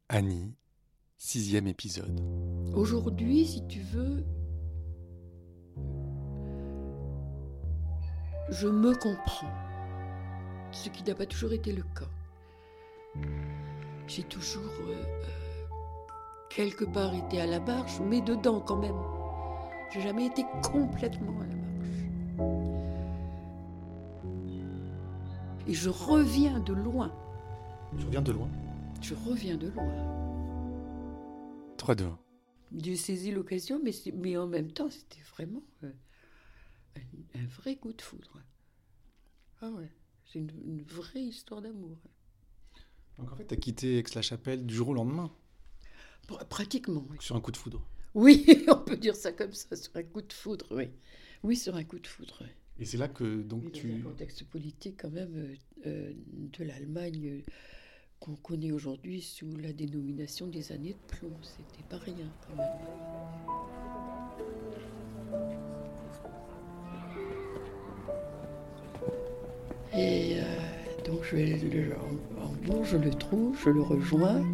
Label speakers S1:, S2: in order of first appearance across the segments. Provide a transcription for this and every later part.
S1: Annie, 6e épisode.
S2: Aujourd'hui, si tu veux, je me comprends, ce qui n'a pas toujours été le cas. J'ai toujours quelque part été à la marge, mais dedans quand même. J'ai jamais été complètement à la marge. Et je reviens de loin.
S1: Je reviens de loin.
S2: Je reviens de loin.
S1: 3, 2, 1.
S2: J'ai saisi l'occasion, mais en même temps, c'était vraiment un vrai coup de foudre. Ah ouais, c'est une vraie histoire d'amour.
S1: Donc en fait, t'as quitté Aix-la-Chapelle du jour au lendemain,
S2: Pratiquement, oui.
S1: sur un coup de foudre.
S2: Oui, on peut dire ça comme ça, sur un coup de foudre, oui. Oui, sur un coup de foudre, oui.
S1: Et c'est là que donc
S2: Mais dans un contexte politique quand même de l'Allemagne qu'on connaît aujourd'hui sous la dénomination des années de plomb. C'était pas rien quand même. Et donc je le trouve, je le rejoins.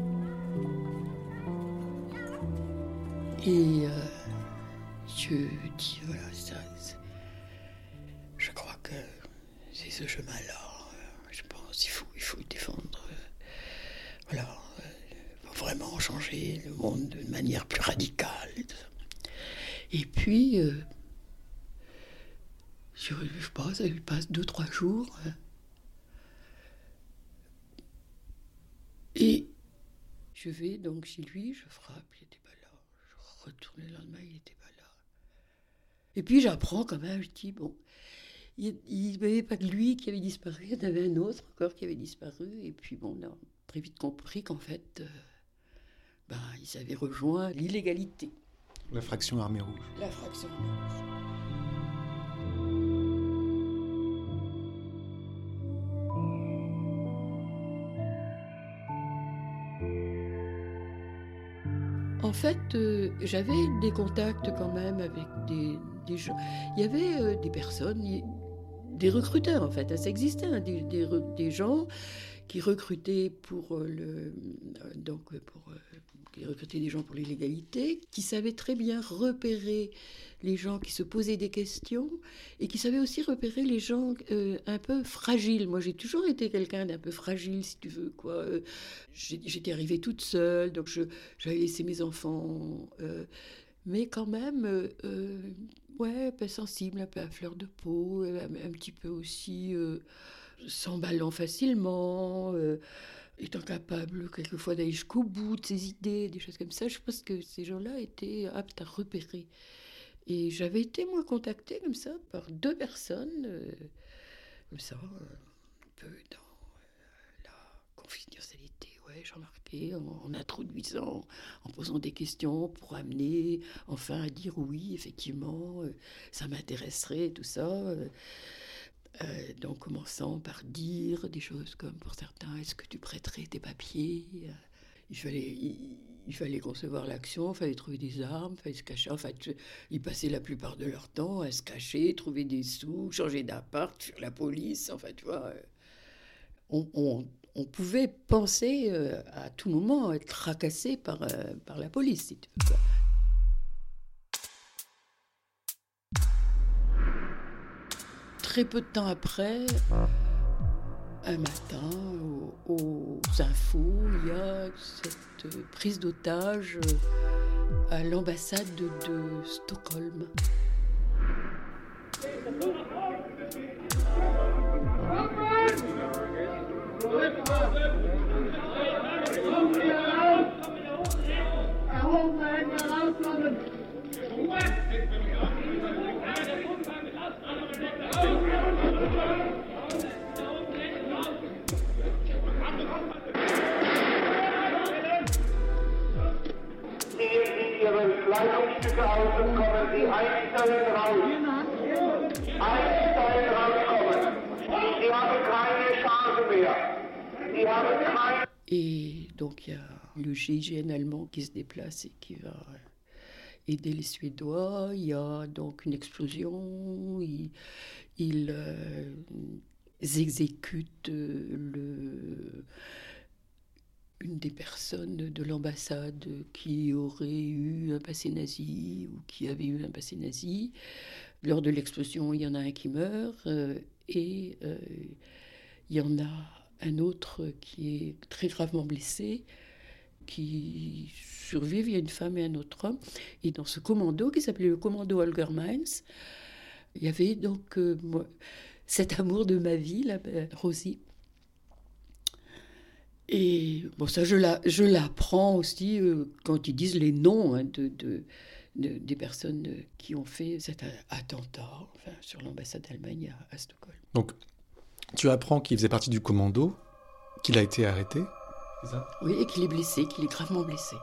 S2: Et je dis, voilà, je crois que c'est ce chemin-là. Je pense il faut défendre. Voilà, il faut vraiment changer le monde d'une manière plus radicale. Et tout ça. Et puis, je sais pas, ça lui passe 2-3 jours. Et je vais donc chez lui, je frappe, il n'était pas là. Je retourne le lendemain, il n'était pas là. Et puis j'apprends quand même, je dis, bon, il n'y avait pas que lui qui avait disparu, il y en avait un autre encore qui avait disparu. Et puis bon, on a très vite compris qu'en fait, ils avaient rejoint l'illégalité.
S1: la fraction armée rouge.
S2: La fraction rouge. En fait, j'avais des contacts quand même avec des gens. Il y avait des personnes, des recruteurs en fait, ça existait, hein, des gens qui recrutaient qui recrutaient des gens pour l'illégalité, qui savaient très bien repérer les gens qui se posaient des questions et qui savaient aussi repérer les gens un peu fragiles. Moi, j'ai toujours été quelqu'un d'un peu fragile, si tu veux, quoi. J'étais arrivée toute seule, donc j'avais laissé mes enfants, mais quand même, ouais, un peu sensible, un peu à fleur de peau, un petit peu aussi s'emballant facilement, étant capable quelquefois d'aller jusqu'au bout de ses idées, des choses comme ça. Je pense que ces gens-là étaient aptes à repérer. Et j'avais été, moi, contactée comme ça par 2 personnes, comme ça, un peu dans la confidentialité, ouais, j'ai remarqué, en introduisant, en posant des questions pour amener enfin à dire oui, effectivement, ça m'intéresserait, tout ça. Donc commençant par dire des choses comme pour certains, est-ce que tu prêterais tes papiers? Il fallait concevoir l'action, il fallait trouver des armes, il fallait se cacher. En fait, ils passaient la plupart de leur temps à se cacher, trouver des sous, changer d'appart, fuir la police. Enfin, tu vois, on pouvait penser à tout moment être tracassé par la police, si tu veux, quoi. Très peu de temps après, un matin, aux infos, il y a cette prise d'otage à l'ambassade de Stockholm.
S3: Kleidungsstücke aus und kommen Sie einsteigen raus. Einsteigen rauskommen. Sie haben keine Chance mehr. Sie haben keine...
S2: Et donc il y a le GIGN allemand qui se déplace et qui va aider les Suédois. Il y a donc une explosion. Ils exécutent une des personnes de l'ambassade qui aurait eu un passé nazi ou qui avait eu un passé nazi. Lors de l'explosion, il y en a un qui meurt et il y en a un autre qui est très gravement blessé, qui survivent. Il y a une femme et un autre homme. Et dans ce commando, qui s'appelait le commando Holger Mainz, il y avait donc moi, cet amour de ma vie, là, Rosie. Et bon, ça, je l'apprends aussi quand ils disent les noms hein, des personnes qui ont fait cet attentat enfin, sur l'ambassade d'Allemagne à Stockholm.
S1: Donc, tu apprends qu'il faisait partie du commando, qu'il a été arrêté, c'est ça?
S2: Oui, et qu'il est blessé, qu'il est gravement blessé.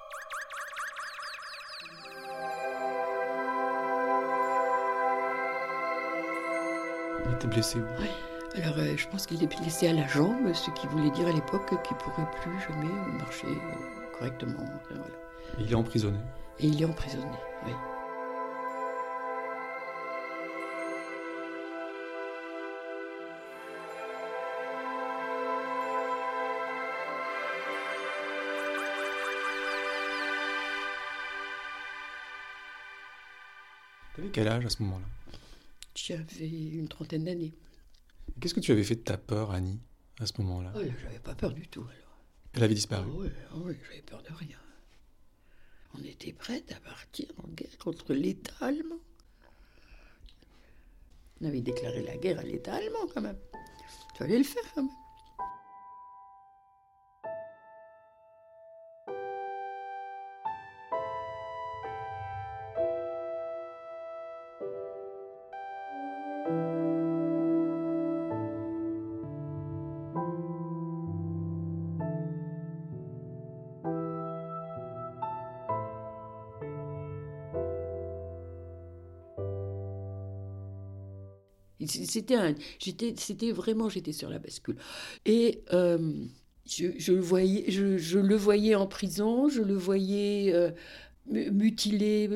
S1: Il était blessé où?
S2: Oui. Alors, je pense qu'il est blessé à la jambe, ce qui voulait dire à l'époque qu'il ne pourrait plus jamais marcher correctement. Voilà.
S1: Et il est emprisonné.
S2: Et il est emprisonné, oui.
S1: T'avais quel âge à ce moment-là?
S2: J'avais une trentaine d'années.
S1: Qu'est-ce que tu avais fait de ta peur, Annie, à ce moment-là?
S2: Oh là, j'avais pas peur du tout alors.
S1: Elle avait disparu.
S2: Ah oui, j'avais peur de rien. On était prêts à partir en guerre contre l'État allemand. On avait déclaré la guerre à l'État allemand quand même. Il fallait le faire quand même. J'étais sur la bascule. Et je le voyais en prison, je le voyais mutilé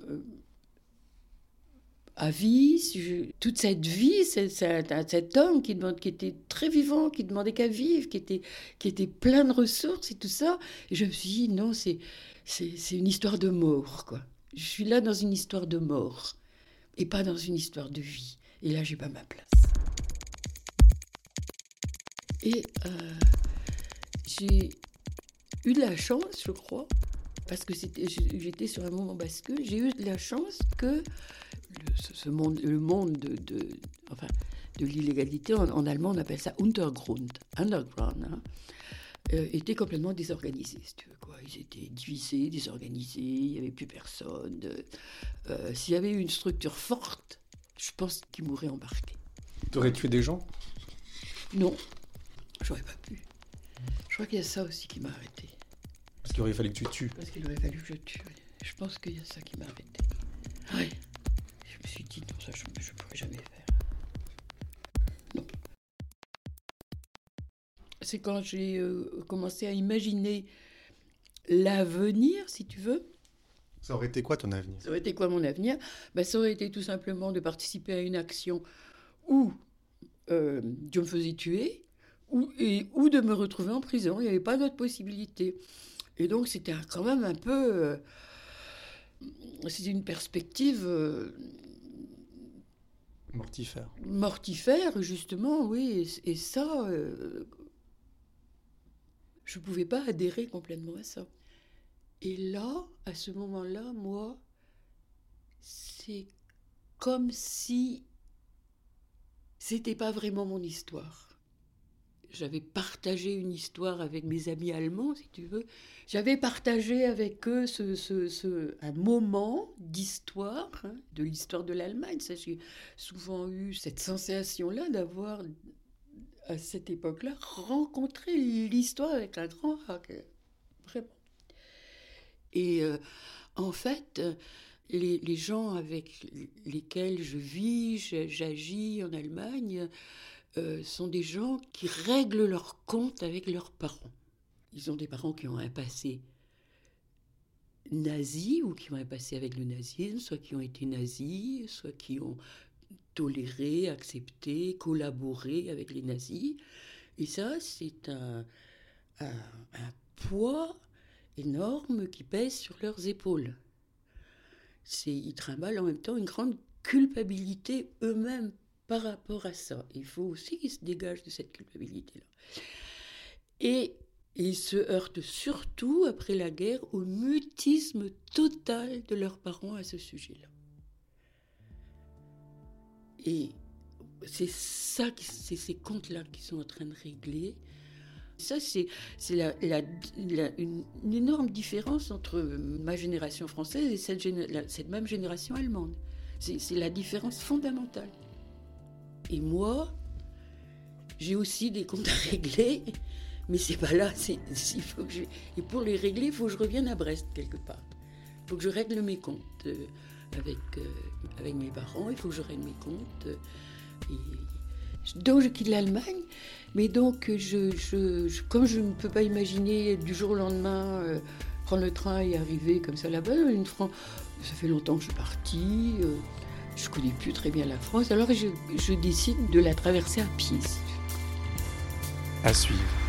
S2: à vie. Toute cette vie, cet homme qui était très vivant, qui demandait qu'à vivre, qui était plein de ressources et tout ça. Et je me suis dit, non, c'est une histoire de mort, quoi. Je suis là dans une histoire de mort et pas dans une histoire de vie. Et là, j'ai pas ma place. Et j'ai eu de la chance, je crois, parce que j'étais sur un moment bascule, j'ai eu de la chance que le monde de l'illégalité, en allemand, on appelle ça underground, hein, était complètement désorganisé, si tu veux, quoi. Ils étaient divisés, désorganisés, il n'y avait plus personne. S'il y avait eu une structure forte, je pense qu'ils m'auraient embarqué.
S1: T'aurais tué des gens?
S2: Non, j'aurais pas pu. Je crois qu'il y a ça aussi qui m'a arrêté.
S1: Parce qu'il aurait fallu que tu tues.
S2: Parce qu'il aurait fallu que je tue. Je pense qu'il y a ça qui m'a arrêté. Oui. Je me suis dit, non, ça, je ne pourrais jamais faire. Non. C'est quand j'ai commencé à imaginer l'avenir, si tu veux.
S1: Ça aurait été quoi ton avenir?
S2: Ça aurait été quoi mon avenir? Ça aurait été tout simplement de participer à une action où je me faisais tuer ou de me retrouver en prison. Il n'y avait pas d'autre possibilité. Et donc c'était quand même un peu... c'était une perspective...
S1: mortifère.
S2: Mortifère, justement, oui. Et ça, je ne pouvais pas adhérer complètement à ça. Et là, à ce moment-là, moi, c'est comme si c'était pas vraiment mon histoire. J'avais partagé une histoire avec mes amis allemands, si tu veux. J'avais partagé avec eux un moment d'histoire, hein, de l'histoire de l'Allemagne. Ça, j'ai souvent eu cette sensation-là d'avoir, à cette époque-là, rencontré l'histoire avec un grand A, vraiment. Et en fait, les gens avec lesquels je vis, j'agis en Allemagne, sont des gens qui règlent leurs comptes avec leurs parents. Ils ont des parents qui ont un passé nazi ou qui ont un passé avec le nazisme, soit qui ont été nazis, soit qui ont toléré, accepté, collaboré avec les nazis. Et ça, c'est un poids énorme qui pèse sur leurs épaules. Ils trimballent en même temps une grande culpabilité eux-mêmes par rapport à ça. Il faut aussi qu'ils se dégagent de cette culpabilité-là. Et ils se heurtent surtout, après la guerre, au mutisme total de leurs parents à ce sujet-là. Et c'est ça, c'est ces comptes-là qu'ils sont en train de régler. Ça, c'est une énorme différence entre ma génération française et cette même génération allemande. C'est la différence fondamentale. Et moi, j'ai aussi des comptes à régler, mais c'est pas là. Et pour les régler, il faut que je revienne à Brest quelque part. Il faut que je règle mes comptes avec mes parents. Il faut que je règle mes comptes. Donc je quitte l'Allemagne, mais donc comme je ne peux pas imaginer du jour au lendemain prendre le train et arriver comme ça là-bas, ça fait longtemps que je suis partie, je ne connais plus très bien la France, alors je décide de la traverser à pied.
S1: À suivre.